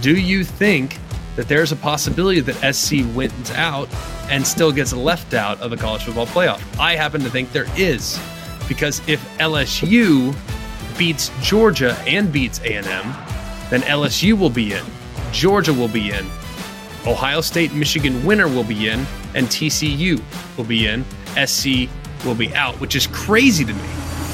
Do you think that there's a possibility that SC wins out and still gets left out of the college football playoff? I happen to think there is, because if LSU beats Georgia and beats A&M, then LSU will be in, Georgia will be in, Ohio State and Michigan winner will be in, and TCU will be in. SC will be out, which is crazy to me.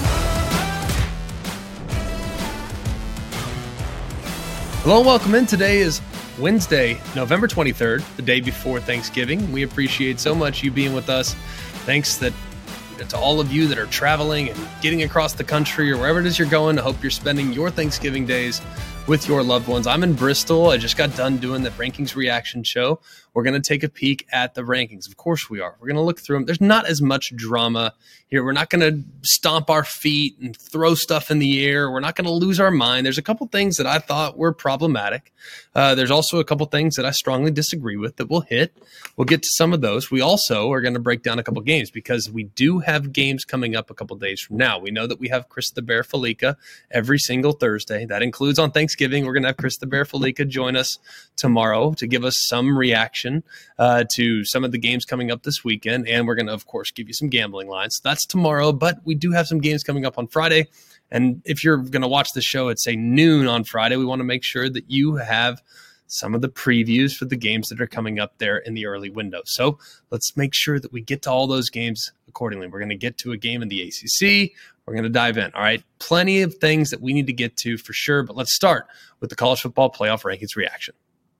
Hello and welcome in. Today is Wednesday, November 23rd, the day before Thanksgiving. We appreciate so much you being with us. Thanks to all of you that are traveling and getting across the country or wherever it is you're going. I hope you're spending your Thanksgiving days with your loved ones. I'm in Bristol. I just got done doing the rankings reaction show. We're going to take a peek at the rankings. Of course we are. We're going to look through them. There's not as much drama here. We're not going to stomp our feet and throw stuff in the air. We're not going to lose our mind. There's a couple things that I thought were problematic. There's also a couple things that I strongly disagree with that we'll hit. We'll get to some of those. We also are going to break down a couple games because we do have games coming up a couple days from now. We know that we have Chris the Bear Felica every single Thursday. That includes on Thanksgiving. We're going to have Chris the Bear Felica join us tomorrow to give us some reaction to some of the games coming up this weekend. And we're going to, of course, give you some gambling lines. That's tomorrow, but we do have some games coming up on Friday. And if you're going to watch the show at, say, noon on Friday, we want to make sure that you have some of the previews for the games that are coming up there in the early window. So let's make sure that we get to all those games accordingly. We're going to get to a game in the ACC. We're going to dive in. All right. Plenty of things that we need to get to for sure. But let's start with the college football playoff rankings reaction.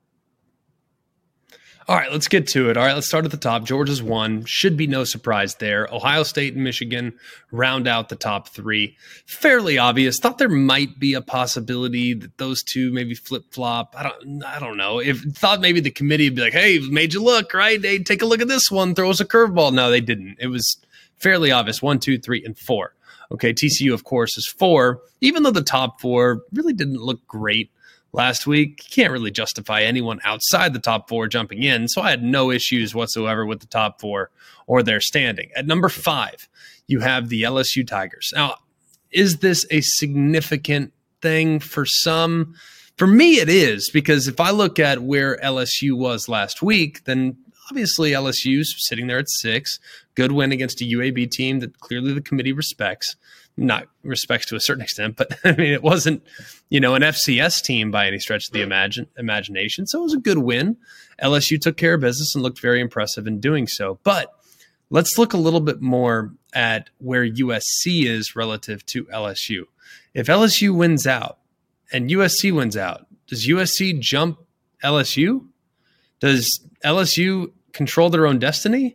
All right, let's get to it. All right, let's start at the top. Georgia's one. Should be no surprise there. Ohio State and Michigan round out the top three. Fairly obvious. Thought there might be a possibility that those two maybe flip-flop. I don't know. Thought maybe the committee would be like, hey, made you look, right? Hey, take a look at this one. Throw us a curveball. No, they didn't. It was fairly obvious. 1, 2, 3, and 4. Okay, TCU, of course, is 4. Even though the top 4 really didn't look great last week, you can't really justify anyone outside the top 4 jumping in, so I had no issues whatsoever with the top 4 or their standing. At number 5, you have the LSU Tigers. Now, is this a significant thing for some? For me, it is, because if I look at where LSU was last week, then obviously LSU's sitting there at 6. Good win against a UAB team that clearly the committee respects. Not respects to a certain extent, but I mean, it wasn't, an FCS team by any stretch of the imagination. So it was a good win. LSU took care of business and looked very impressive in doing so. But let's look a little bit more at where USC is relative to LSU. If LSU wins out and USC wins out, does USC jump LSU? Does LSU control their own destiny?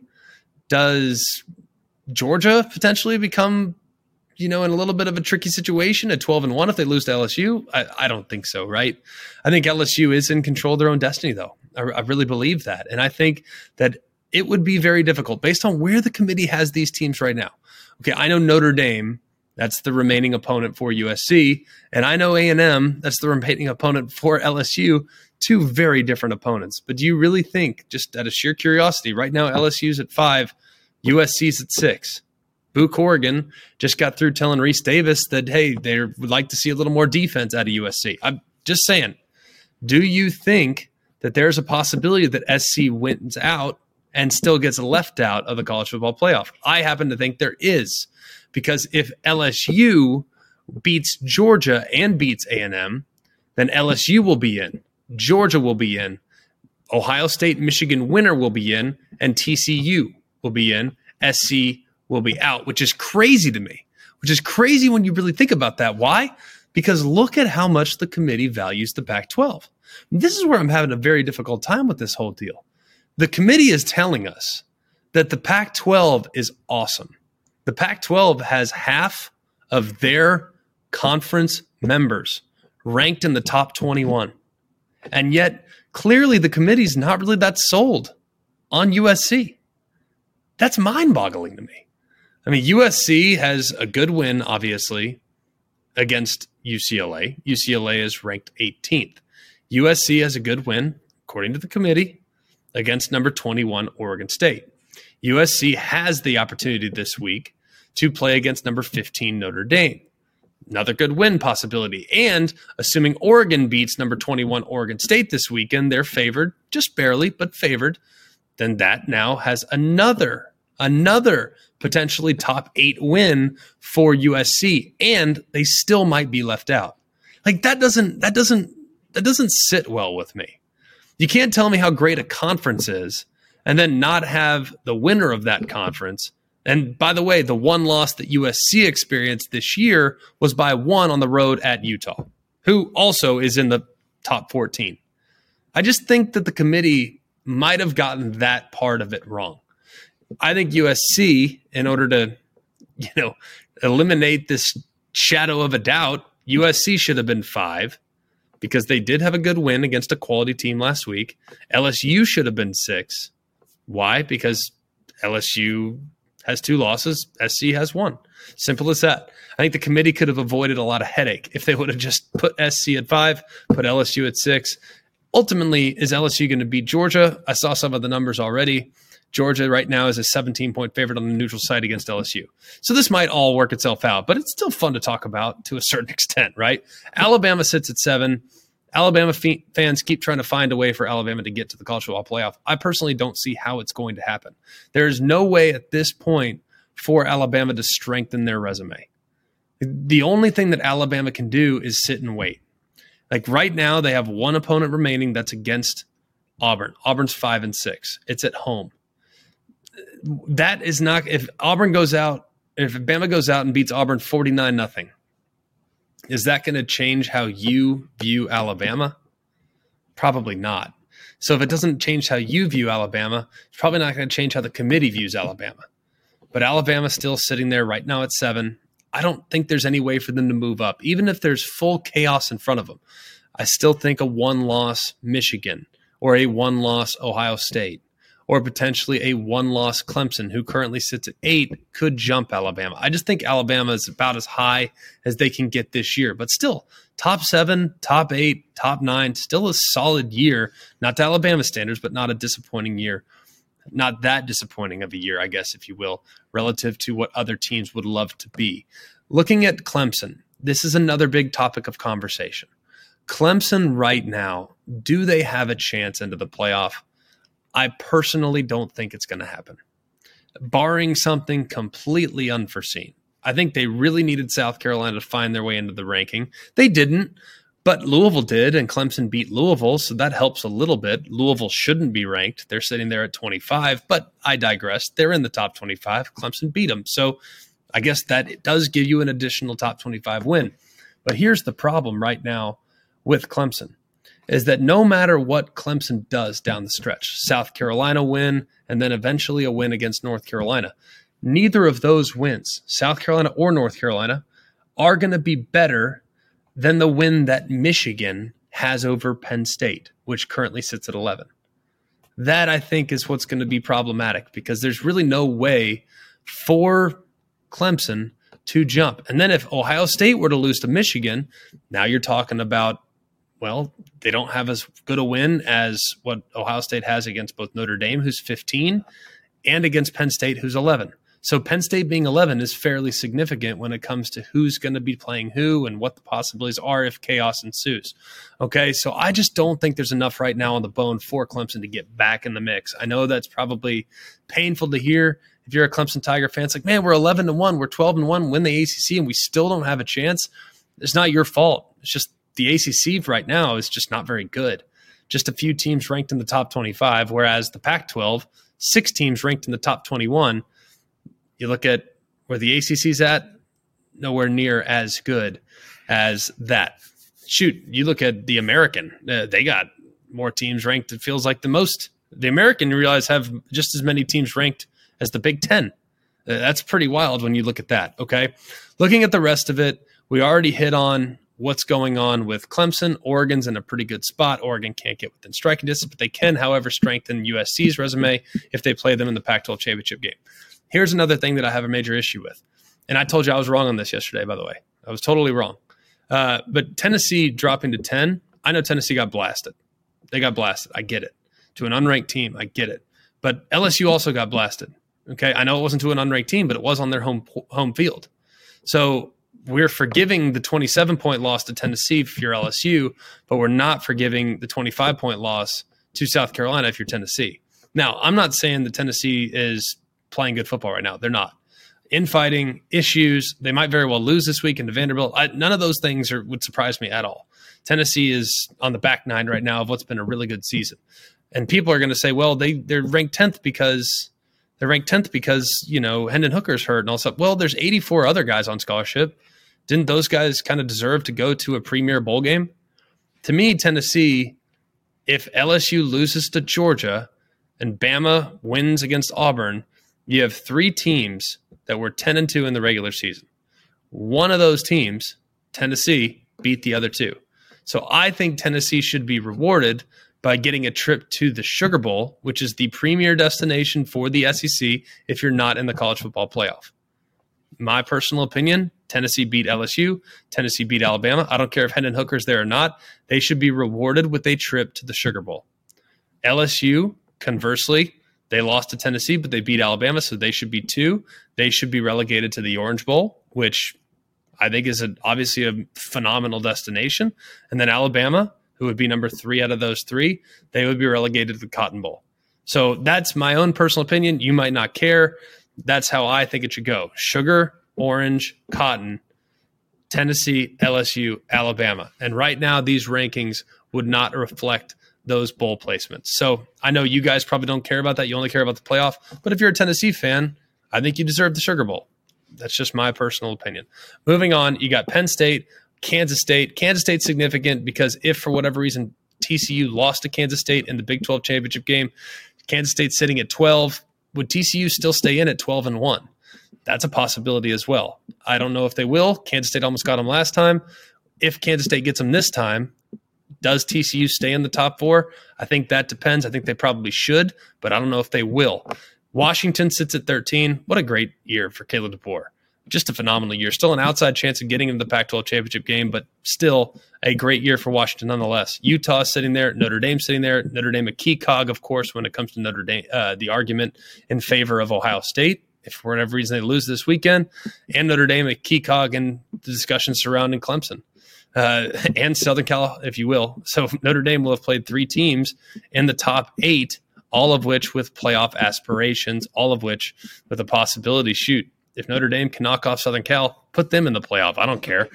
Does Georgia potentially become in a little bit of a tricky situation at 12-1 if they lose to LSU? I don't think so, right? I think LSU is in control of their own destiny, though. I really believe that. And I think that it would be very difficult based on where the committee has these teams right now. Okay, I know Notre Dame, that's the remaining opponent for USC, and I know A&M, that's the remaining opponent for LSU. Two very different opponents. But do you really think, just out of sheer curiosity, right now LSU's at 5, USC's at 6? Boo Corrigan just got through telling Reese Davis that, hey, they would like to see a little more defense out of USC. I'm just saying, do you think that there's a possibility that SC wins out and still gets left out of the college football playoff? I happen to think there is, because if LSU beats Georgia and beats A&M, then LSU will be in, Georgia will be in, Ohio State and Michigan winner will be in, and TCU will be in, SC will be out, which is crazy to me, which is crazy when you really think about that. Why? Because look at how much the committee values the Pac-12. This is where I'm having a very difficult time with this whole deal. The committee is telling us that the Pac-12 is awesome. The Pac-12 has half of their conference members ranked in the top 21. And yet, clearly the committee's not really that sold on USC. That's mind-boggling to me. I mean, USC has a good win, obviously, against UCLA. UCLA is ranked 18th. USC has a good win, according to the committee, against number 21 Oregon State. USC has the opportunity this week to play against number 15 Notre Dame. Another good win possibility. And assuming Oregon beats number 21 Oregon State this weekend, they're favored, just barely, but favored. Then that now has another potentially top 8 win for USC, and they still might be left out. Like that doesn't sit well with me. You can't tell me how great a conference is and then not have the winner of that conference. And by the way, the one loss that USC experienced this year was by 1 on the road at Utah, who also is in the top 14. I just think that the committee might have gotten that part of it wrong. I think USC, in order to, eliminate this shadow of a doubt, USC should have been 5 because they did have a good win against a quality team last week. LSU should have been 6. Why? Because LSU has 2 losses. SC has 1. Simple as that. I think the committee could have avoided a lot of headache if they would have just put SC at 5, put LSU at 6. Ultimately, is LSU going to beat Georgia? I saw some of the numbers already. Georgia right now is a 17-point favorite on the neutral site against LSU. So this might all work itself out, but it's still fun to talk about to a certain extent, right? Alabama sits at 7. Alabama fans keep trying to find a way for Alabama to get to the college football playoff. I personally don't see how it's going to happen. There is no way at this point for Alabama to strengthen their resume. The only thing that Alabama can do is sit and wait. Like right now, they have one opponent remaining that's against Auburn. Auburn's 5-6. It's at home. That is not, if Bama goes out and beats Auburn 49-0, is that going to change how you view Alabama? Probably not. So if it doesn't change how you view Alabama, it's probably not going to change how the committee views Alabama. But Alabama's still sitting there right now at 7. I don't think there's any way for them to move up. Even if there's full chaos in front of them, I still think a 1-loss Michigan or a 1-loss Ohio State or potentially a 1-loss Clemson, who currently sits at 8, could jump Alabama. I just think Alabama is about as high as they can get this year. But still, top 7, top 8, top 9, still a solid year. Not to Alabama standards, but not a disappointing year. Not that disappointing of a year, I guess, if you will, relative to what other teams would love to be. Looking at Clemson, this is another big topic of conversation. Clemson right now, do they have a chance into the playoff? I personally don't think it's going to happen, barring something completely unforeseen. I think they really needed South Carolina to find their way into the ranking. They didn't, but Louisville did, and Clemson beat Louisville, so that helps a little bit. Louisville shouldn't be ranked. They're sitting there at 25, but I digress. They're in the top 25. Clemson beat them, so I guess that it does give you an additional top 25 win. But here's the problem right now with Clemson, is that no matter what Clemson does down the stretch, South Carolina win, and then eventually a win against North Carolina, neither of those wins, South Carolina or North Carolina, are going to be better than the win that Michigan has over Penn State, which currently sits at 11. That, I think, is what's going to be problematic, because there's really no way for Clemson to jump. And then if Ohio State were to lose to Michigan, now you're talking about, well, they don't have as good a win as what Ohio State has against both Notre Dame, who's 15, and against Penn State, who's 11. So Penn State being 11 is fairly significant when it comes to who's going to be playing who and what the possibilities are if chaos ensues. Okay, so I just don't think there's enough right now on the bone for Clemson to get back in the mix. I know that's probably painful to hear if you're a Clemson Tiger fan. It's like, man, we're 11-1, we're 12-1, win the ACC, and we still don't have a chance. It's not your fault. It's just the ACC right now is just not very good. Just a few teams ranked in the top 25, whereas the Pac-12, 6 teams ranked in the top 21. You look at where the ACC's at, nowhere near as good as that. Shoot, you look at the American, they got more teams ranked, it feels like the most. The American, you realize, have just as many teams ranked as the Big Ten. That's pretty wild when you look at that, okay? Looking at the rest of it, we already hit on what's going on with Clemson. Oregon's in a pretty good spot. Oregon can't get within striking distance, but they can, however, strengthen USC's resume if they play them in the Pac-12 championship game. Here's another thing that I have a major issue with. And I told you I was wrong on this yesterday, by the way. I was totally wrong. But Tennessee dropping to 10, I know Tennessee got blasted. They got blasted. I get it. To an unranked team, I get it. But LSU also got blasted. Okay, I know it wasn't to an unranked team, but it was on their home field. So we're forgiving the 27-point loss to Tennessee if you're LSU, but we're not forgiving the 25-point loss to South Carolina if you're Tennessee. Now, I'm not saying that Tennessee is playing good football right now. They're not. Infighting, issues, they might very well lose this week into Vanderbilt. None of those things would surprise me at all. Tennessee is on the back nine right now of what's been a really good season. And people are going to say, well, they're ranked 10th because Hendon Hooker's hurt and all stuff. Well, there's 84 other guys on scholarship. Didn't those guys kind of deserve to go to a premier bowl game? To me, Tennessee, if LSU loses to Georgia and Bama wins against Auburn, you have 3 teams that were 10-2 in the regular season. One of those teams, Tennessee, beat the other 2. So I think Tennessee should be rewarded by getting a trip to the Sugar Bowl, which is the premier destination for the SEC if you're not in the college football playoff. My personal opinion, Tennessee beat LSU, Tennessee beat Alabama. I don't care if Hendon Hooker's there or not. They should be rewarded with a trip to the Sugar Bowl. LSU, conversely, they lost to Tennessee, but they beat Alabama, so they should be 2. They should be relegated to the Orange Bowl, which I think is obviously a phenomenal destination. And then Alabama, who would be number 3 out of those 3, they would be relegated to the Cotton Bowl. So that's my own personal opinion. You might not care. That's how I think it should go. Sugar, Orange, Cotton, Tennessee, LSU, Alabama. And right now, these rankings would not reflect those bowl placements. So I know you guys probably don't care about that. You only care about the playoff. But if you're a Tennessee fan, I think you deserve the Sugar Bowl. That's just my personal opinion. Moving on, you got Penn State, Kansas State. Kansas State's significant because if for whatever reason TCU lost to Kansas State in the Big 12 championship game, Kansas State's sitting at 12. Would TCU still stay in at 12-1? That's a possibility as well. I don't know if they will. Kansas State almost got them last time. If Kansas State gets them this time, does TCU stay in the top 4? I think that depends. I think they probably should, but I don't know if they will. Washington sits at 13. What a great year for Caleb DeBoer. Just a phenomenal year. Still an outside chance of getting into the Pac-12 championship game, but still a great year for Washington nonetheless. Utah sitting there, Notre Dame sitting there. Notre Dame a key cog, of course, when it comes to Notre Dame, the argument in favor of Ohio State. If for whatever reason they lose this weekend, and Notre Dame a key cog in the discussion surrounding Clemson and Southern Cal, if you will. So Notre Dame will have played 3 teams in the top 8, all of which with playoff aspirations, all of which with a possibility. Shoot, if Notre Dame can knock off Southern Cal, put them in the playoff. I don't care.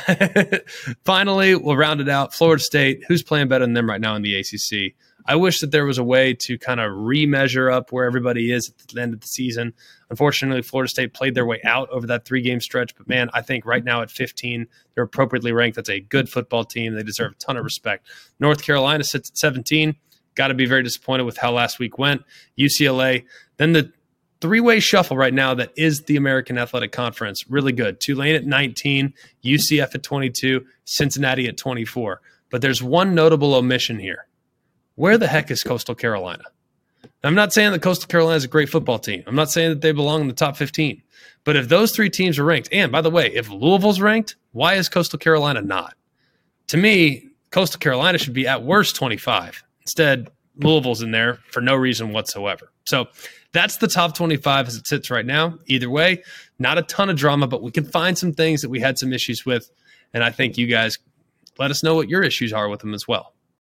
Finally, we'll round it out. Florida State, who's playing better than them right now in the ACC? I wish that there was a way to kind of remeasure up where everybody is at the end of the season. Unfortunately, Florida State played their way out over that 3-game stretch. But, man, I think right now at 15, they're appropriately ranked. That's a good football team. They deserve a ton of respect. North Carolina sits at 17. Got to be very disappointed with how last week went. UCLA. Then the 3-way shuffle right now that is the American Athletic Conference. Really good. Tulane at 19, UCF at 22, Cincinnati at 24. But there's one notable omission here. Where the heck is Coastal Carolina? I'm not saying that Coastal Carolina is a great football team. I'm not saying that they belong in the top 15. But if those 3 teams are ranked, and by the way, if Louisville's ranked, why is Coastal Carolina not? To me, Coastal Carolina should be at worst 25. Instead, Louisville's in there for no reason whatsoever. So that's the top 25 as it sits right now. Either way, not a ton of drama, but we can find some things that we had some issues with. And I think you guys let us know what your issues are with them as well.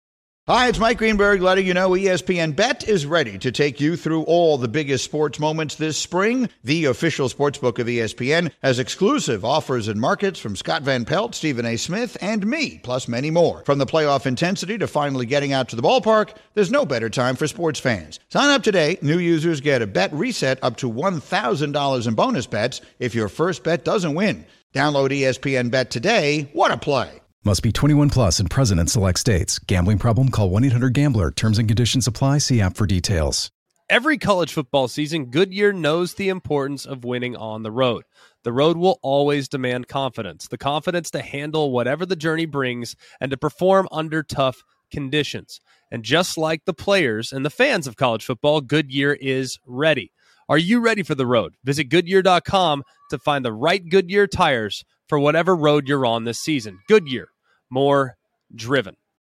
Hi, it's Mike Greenberg letting you know ESPN Bet is ready to take you through all the biggest sports moments this spring. The official sportsbook of ESPN has exclusive offers and markets from Scott Van Pelt, Stephen A. Smith, and me, plus many more. From the playoff intensity to finally getting out to the ballpark, there's no better time for sports fans. Sign up today. New users get a bet reset up to $1,000 in bonus bets if your first bet doesn't win. Download ESPN Bet today. What a play. Must be 21 plus and present in select states. Gambling problem? Call 1-800-GAMBLER. Terms and conditions apply. See app for details. Every college football season, Goodyear knows the importance of winning on the road. The road will always demand confidence. The confidence to handle whatever the journey brings and to perform under tough conditions. And just like the players and the fans of college football, Goodyear is ready. Are you ready for the road? Visit Goodyear.com to find the right Goodyear tires for whatever road you're on this season. Goodyear. More driven.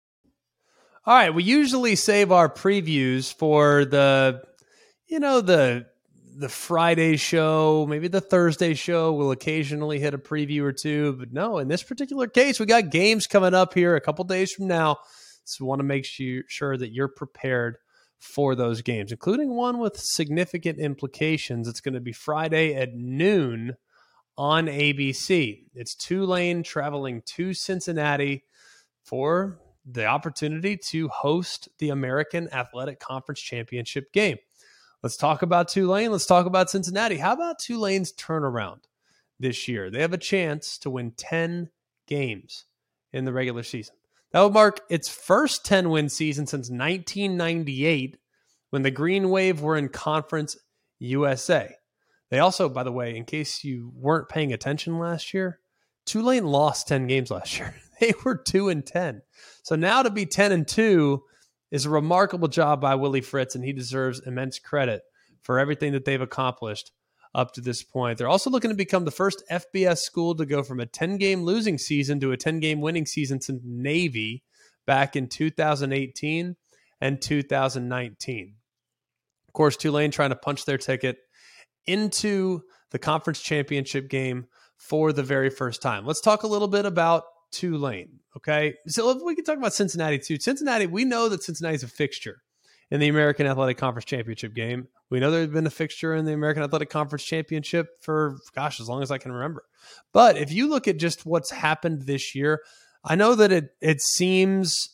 All right, we usually save our previews for the the Friday show, maybe the Thursday show, we'll occasionally hit a preview or two. But no, in this particular case, we got games coming up here a couple days from now. So we want to make sure that you're prepared for those games, including one with significant implications. It's going to be Friday at noon on ABC. It's Tulane traveling to Cincinnati for the opportunity to host the American Athletic Conference Championship game. Let's talk about Tulane. Let's talk about Cincinnati. How about Tulane's turnaround this year? They have a chance to win 10 games in the regular season. That would mark its first 10-win season since 1998 when the Green Wave were in Conference USA. They also, by the way, in case you weren't paying attention last year, Tulane lost 10 games last year. They were 2-10. So now to be 10-2 is a remarkable job by Willie Fritz, and he deserves immense credit for everything that they've accomplished up to this point. They're also looking to become the first FBS school to go from a 10-game losing season to a 10-game winning season since Navy back in 2018 and 2019. Of course, Tulane trying to punch their ticket into the conference championship game for the very first time. Let's talk a little bit about Tulane, okay? So we can talk about Cincinnati too. Cincinnati, we know that Cincinnati is a fixture in the American Athletic Conference Championship game. We know there's been a fixture in the American Athletic Conference Championship for, as long as I can remember. But if you look at just what's happened this year, I know that it seems,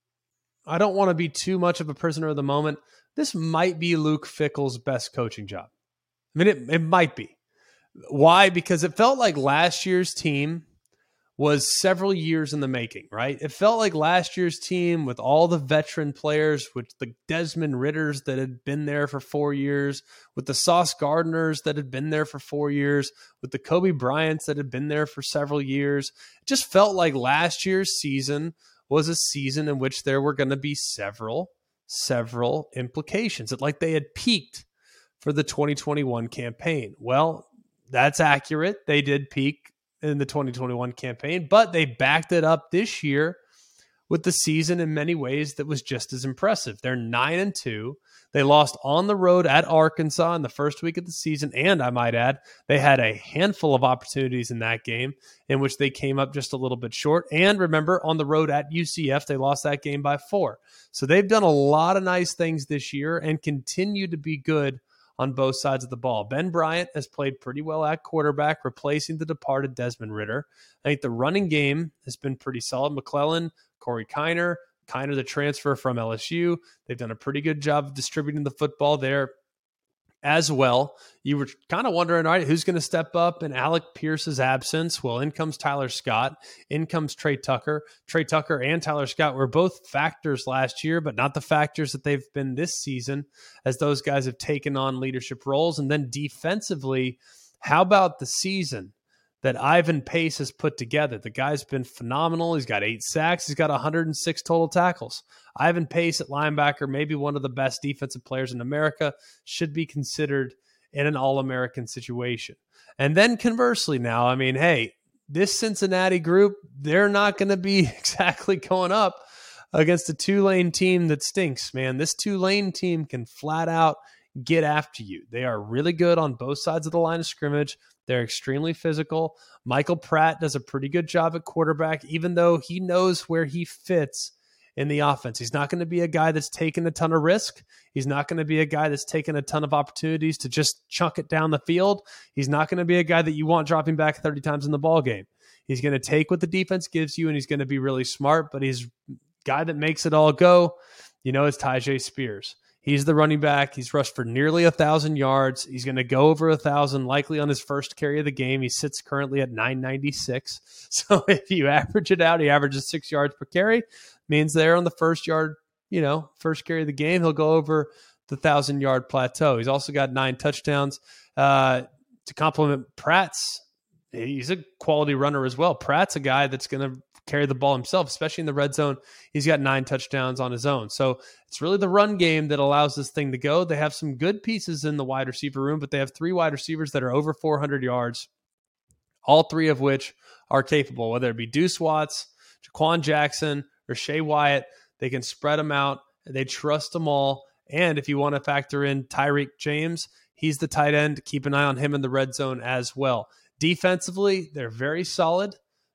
I don't want to be too much of a prisoner of the moment. This might be Luke Fickell's best coaching job. I mean, it might be. Why? Because it felt like last year's team was several years in the making, right? It felt like last year's team with all the veteran players, with the Desmond Ritters that had been there for 4 years, with the Sauce Gardners that had been there for 4 years, with the Kobe Bryants that had been there for several years. It just felt like last year's season was a season in which there were going to be several implications. It like they had peaked for the 2021 campaign. Well, that's accurate. They did peak in the 2021 campaign, but they backed it up this year with the season in many ways that was just as impressive. They're 9-2. They lost on the road at Arkansas in the first week of the season, and I might add, they had a handful of opportunities in that game in which they came up just a little bit short. And remember, on the road at UCF, they lost that game by 4. So they've done a lot of nice things this year and continue to be good on both sides of the ball. Ben Bryant has played pretty well at quarterback, replacing the departed Desmond Ritter. I think the running game has been pretty solid. McClellan, Corey Kiner the transfer from LSU. They've done a pretty good job of distributing the football there as well. You were kind of wondering, all right, who's going to step up in Alec Pierce's absence? Well, in comes Tyler Scott. In comes Trey Tucker. Trey Tucker and Tyler Scott were both factors last year, but not the factors that they've been this season as those guys have taken on leadership roles. And then defensively, how about the season that Ivan Pace has put together? The guy's been phenomenal. He's got 8 sacks. He's got 106 total tackles. Ivan Pace at linebacker, maybe one of the best defensive players in America, should be considered in an All-American situation. And then conversely now, I mean, hey, this Cincinnati group, they're not going to be exactly going up against a Tulane team that stinks, man. This Tulane team can flat out get after you. They are really good on both sides of the line of scrimmage. They're extremely physical. Michael Pratt does a pretty good job at quarterback, even though he knows where he fits in the offense. He's not going to be a guy that's taking a ton of risk. He's not going to be a guy that's taking a ton of opportunities to just chunk it down the field. He's not going to be a guy that you want dropping back 30 times in the ball game. He's going to take what the defense gives you, and he's going to be really smart, but he's a guy that makes it all go, is Tyjae Spears. He's the running back. He's rushed for nearly 1,000 yards. He's going to go over 1,000 likely on his first carry of the game. He sits currently at 996. So if you average it out, he averages 6 yards per carry. Means there on the first carry of the game, he'll go over the 1,000-yard plateau. He's also got 9 touchdowns. To complement Pratt's, he's a quality runner as well. Pratt's a guy that's going to carry the ball himself, especially in the red zone. He's got 9 touchdowns on his own. So it's really the run game that allows this thing to go. They have some good pieces in the wide receiver room, but they have 3 wide receivers that are over 400 yards, all 3 of which are capable, whether it be Deuce Watts, Jaquan Jackson, or Shea Wyatt. They can spread them out. They trust them all. And if you want to factor in Tyreek James, he's the tight end. Keep an eye on him in the red zone as well. Defensively, they're very solid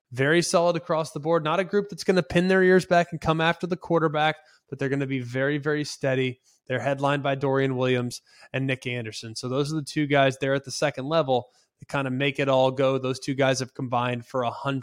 across the board. Not a group that's going to pin their ears back and come after the quarterback, but they're going to be very, very steady. They're headlined by Dorian Williams and Nick Anderson. So those are the two guys there at the second level that kind of make it all go. Those two guys have combined for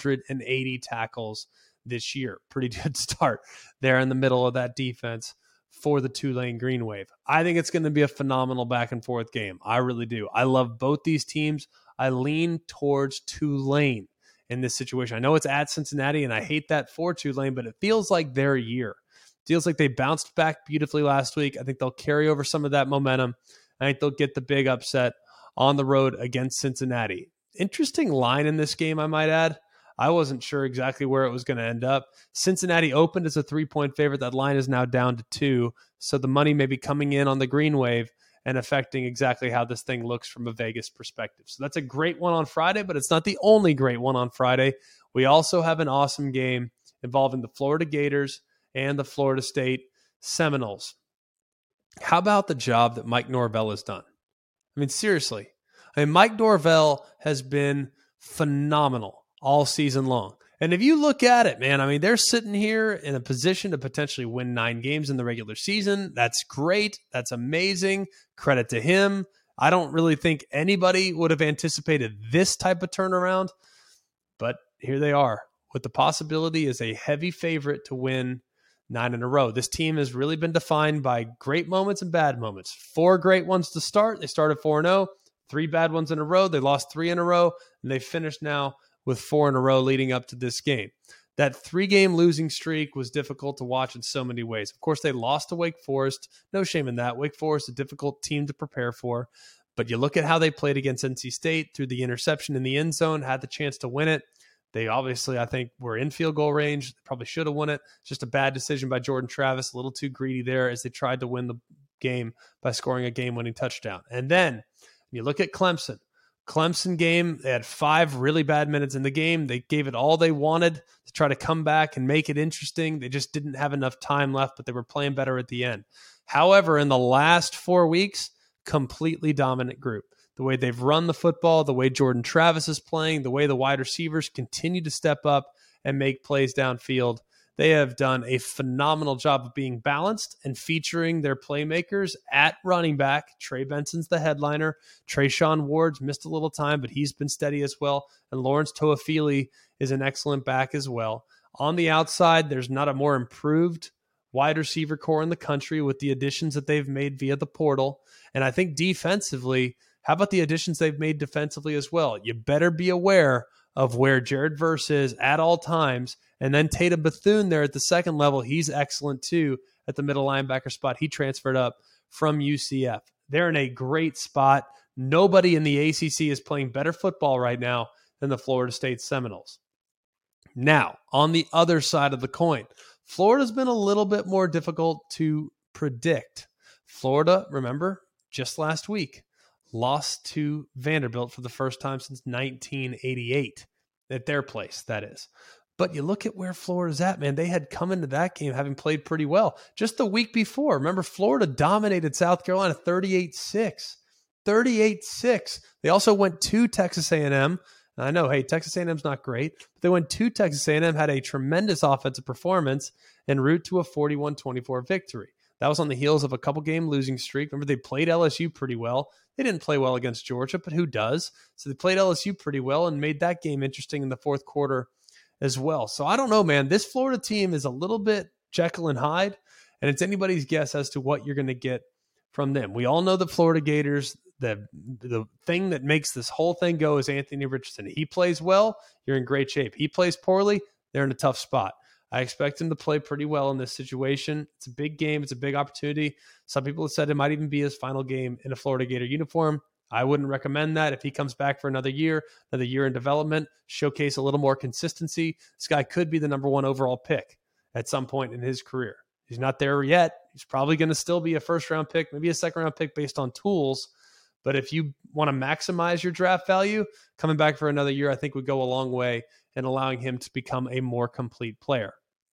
180 tackles this year. Pretty good start there in the middle of that defense for the Tulane Green Wave. I think it's going to be a phenomenal back and forth game. I really do. I love both these teams. I lean towards Tulane in this situation. I know it's at Cincinnati, and I hate that for Tulane, but it feels like their year. Feels like they bounced back beautifully last week. I think they'll carry over some of that momentum. I think they'll get the big upset on the road against Cincinnati. Interesting line in this game, I might add. I wasn't sure exactly where it was going to end up. Cincinnati opened as a 3-point favorite. That line is now down to 2. So the money may be coming in on the Green Wave and affecting exactly how this thing looks from a Vegas perspective. So that's a great one on Friday, but it's not the only great one on Friday. We also have an awesome game involving the Florida Gators and the Florida State Seminoles. How about the job that Mike Norvell has done? I mean, seriously. Mike Norvell has been phenomenal all season long. And if you look at it, man, they're sitting here in a position to potentially win 9 games in the regular season. That's great. That's amazing. Credit to him. I don't really think anybody would have anticipated this type of turnaround, but here they are with the possibility as a heavy favorite to win 9 in a row. This team has really been defined by great moments and bad moments. 4 great ones to start. They started 4-0, 3 bad ones in a row. They lost 3 in a row, and they finished now with 4 in a row leading up to this game. That 3-game losing streak was difficult to watch in so many ways. Of course, they lost to Wake Forest. No shame in that. Wake Forest, a difficult team to prepare for. But you look at how they played against NC State through the interception in the end zone, had the chance to win it. They obviously, I think, were in field goal range. They probably should have won it. Just a bad decision by Jordan Travis, a little too greedy there as they tried to win the game by scoring a game-winning touchdown. And then you look at Clemson. Clemson game, they had 5 really bad minutes in the game. They gave it all they wanted to try to come back and make it interesting. They just didn't have enough time left, but they were playing better at the end. However, in the last 4 weeks, completely dominant group. The way they've run the football, the way Jordan Travis is playing, the way the wide receivers continue to step up and make plays downfield. They have done a phenomenal job of being balanced and featuring their playmakers at running back. Trey Benson's the headliner. Trayshawn Ward's missed a little time, but he's been steady as well. And Lawrence Toafili is an excellent back as well. On the outside, there's not a more improved wide receiver core in the country with the additions that they've made via the portal. And I think defensively, how about the additions they've made defensively as well? You better be aware of where Jared Verse is at all times. And then Tatum Bethune there at the second level, he's excellent too at the middle linebacker spot. He transferred up from UCF. They're in a great spot. Nobody in the ACC is playing better football right now than the Florida State Seminoles. Now, on the other side of the coin, Florida's been a little bit more difficult to predict. Florida, remember, just last week, lost to Vanderbilt for the first time since 1988, at their place, that is. But you look at where Florida's at, man. They had come into that game having played pretty well. Just the week before, remember, Florida dominated South Carolina 38-6. 38-6. They also went to Texas A&M. I know, hey, Texas A&M's not great, but they went to Texas A&M, had a tremendous offensive performance, en route to a 41-24 victory. That was on the heels of a couple-game losing streak. Remember, they played LSU pretty well. They didn't play well against Georgia, but who does? So they played LSU pretty well and made that game interesting in the fourth quarter as well. So I don't know, man. This Florida team is a little bit Jekyll and Hyde, and it's anybody's guess as to what you're going to get from them. We all know the Florida Gators, the thing that makes this whole thing go is Anthony Richardson. He plays well, you're in great shape. He plays poorly, they're in a tough spot. I expect him to play pretty well in this situation. It's a big game. It's a big opportunity. Some people have said it might even be his final game in a Florida Gator uniform. I wouldn't recommend that. If he comes back for another year in development, showcase a little more consistency, this guy could be the number 1 overall pick at some point in his career. He's not there yet. He's probably going to still be a first-round pick, maybe a second-round pick based on tools. But if you want to maximize your draft value, coming back for another year, I think would go a long way in allowing him to become a more complete player.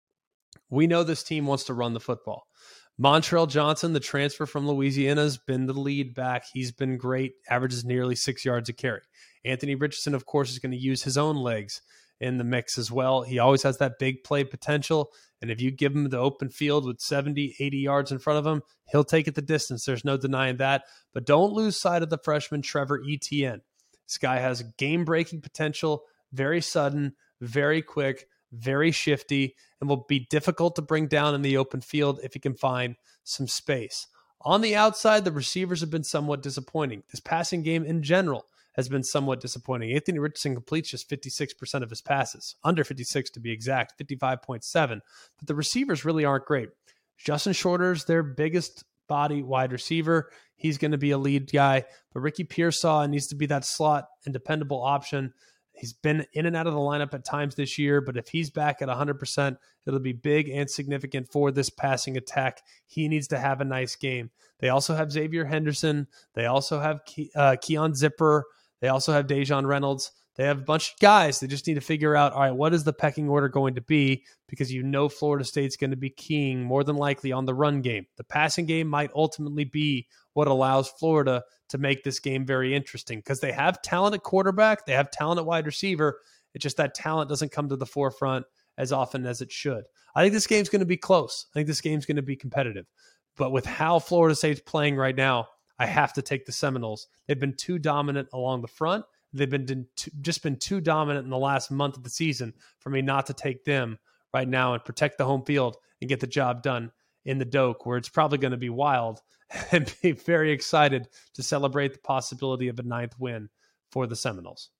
We know this team wants to run the football. Montrell Johnson, the transfer from Louisiana, has been the lead back. He's been great, averages nearly 6 yards a carry. Anthony Richardson, of course, is going to use his own legs in the mix as well. He always has that big play potential, and if you give him the open field with 70, 80 yards in front of him, he'll take it the distance. There's no denying that. But don't lose sight of the freshman Trevor Etienne. This guy has game-breaking potential, very sudden, very quick, very shifty, and will be difficult to bring down in the open field if he can find some space. On the outside, the receivers have been somewhat disappointing. This passing game in general has been somewhat disappointing. Anthony Richardson completes just 56% of his passes, under 56 to be exact, 55.7. But the receivers really aren't great. Justin Shorter's their biggest body wide receiver. He's going to be a lead guy. But Ricky Pearsall needs to be that slot and dependable option. He's been in and out of the lineup at times this year, but if he's back at 100%, it'll be big and significant for this passing attack. He needs to have a nice game. They also have Xavier Henderson. They also have Keon Zipper. They also have Dejon Reynolds. They have a bunch of guys. They just need to figure out, all right, what is the pecking order going to be? Because you know Florida State's going to be keying more than likely on the run game. The passing game might ultimately be what allows Florida to make this game very interesting because they have talent at quarterback. They have talent at wide receiver. It's just that talent doesn't come to the forefront as often as it should. I think this game's going to be close. I think this game's going to be competitive. But with how Florida State's playing right now, I have to take the Seminoles. They've been too dominant along the front. They've been just been too dominant in the last month of the season for me not to take them right now and protect the home field and get the job done in the Doak, where it's probably going to be wild, and be very excited to celebrate the possibility of a 9th win for the Seminoles.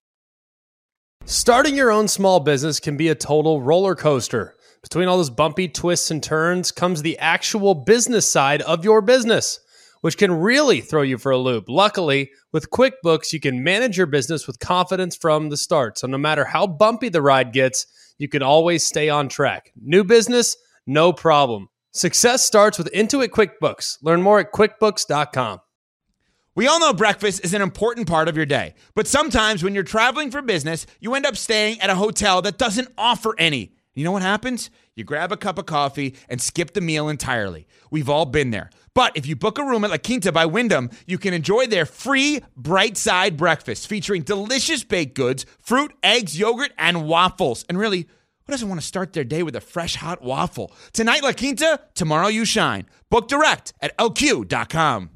Starting your own small business can be a total roller coaster. Between all those bumpy twists and turns comes the actual business side of your business, which can really throw you for a loop. Luckily, with QuickBooks, you can manage your business with confidence from the start. So no matter how bumpy the ride gets, you can always stay on track. New business, no problem. Success starts with Intuit QuickBooks. Learn more at QuickBooks.com. We all know breakfast is an important part of your day, but sometimes when you're traveling for business, you end up staying at a hotel that doesn't offer any. You know what happens? You grab a cup of coffee and skip the meal entirely. We've all been there. But if you book a room at La Quinta by Wyndham, you can enjoy their free Bright Side breakfast featuring delicious baked goods, fruit, eggs, yogurt, and waffles. And really, who doesn't want to start their day with a fresh, hot waffle? Tonight, La Quinta, tomorrow you shine. Book direct at LQ.com.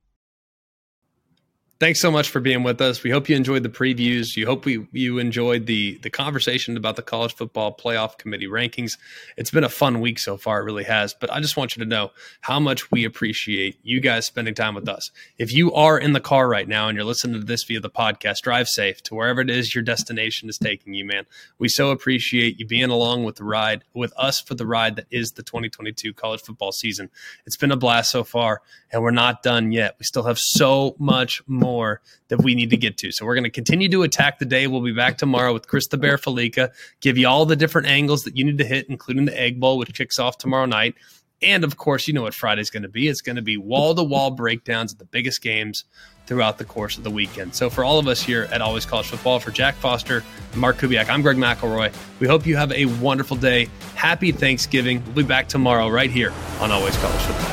Thanks so much for being with us. We hope you enjoyed the previews. You hope you enjoyed the conversation about the College Football Playoff Committee rankings. It's been a fun week so far. It really has. But I just want you to know how much we appreciate you guys spending time with us. If you are in the car right now and you're listening to this via the podcast, drive safe to wherever it is your destination is taking you, man. We so appreciate you being along with the ride, with us for the ride that is the 2022 college football season. It's been a blast so far, and we're not done yet. We still have so much more that we need to get to. So we're going to continue to attack the day. We'll be back tomorrow with Chris the Bear Felica, give you all the different angles that you need to hit, including the Egg Bowl, which kicks off tomorrow night. And of course, you know what Friday's going to be. It's going to be wall-to-wall breakdowns of the biggest games throughout the course of the weekend. So for all of us here at Always College Football, for Jack Foster and Mark Kubiak, I'm Greg McElroy. We hope you have a wonderful day. Happy Thanksgiving. We'll be back tomorrow right here on Always College Football.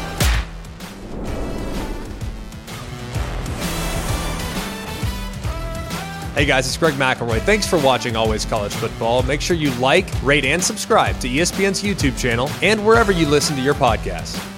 Hey guys, it's Greg McElroy. Thanks for watching Always College Football. Make sure you like, rate, and subscribe to ESPN's YouTube channel and wherever you listen to your podcasts.